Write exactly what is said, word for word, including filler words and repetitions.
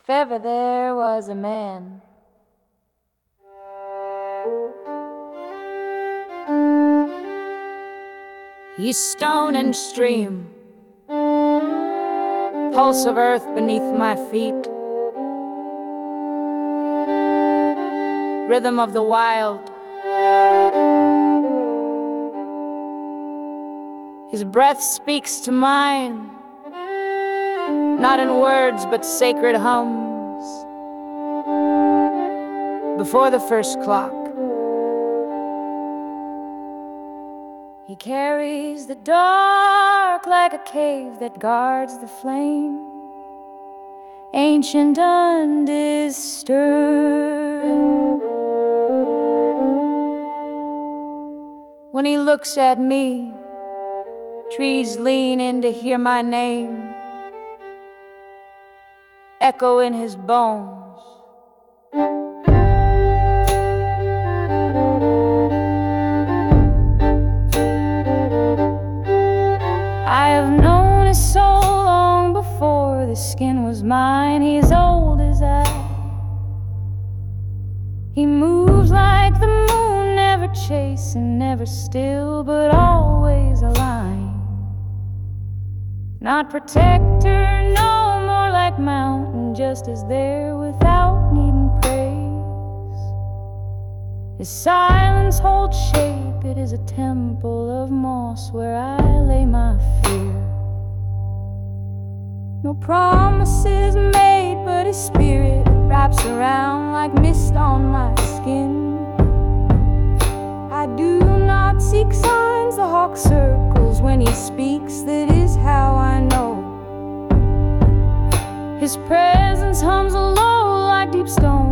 If ever there was a man, he's stone and stream, pulse of earth beneath my feet, rhythm of the wild. His breath speaks to mine, not in words but sacred hums. Before the first clock, he carries the dark like a cave that guards the flame, ancient, undisturbed. When he looks at me, trees lean in to hear my name echo in his bones. I have known his soul long before the skin was mine. He's old as I. He moves like the moon, never chasing, never still, but always aligned. Not protector, no more like mountain, just as there without needing praise. His silence holds shape, it is a temple of moss where I lay my fear. No promises made, but his spirit wraps around like mist on my skin. I do not seek signs, the hawk circles when he speaks, that is how I know. His presence hums low like deep stone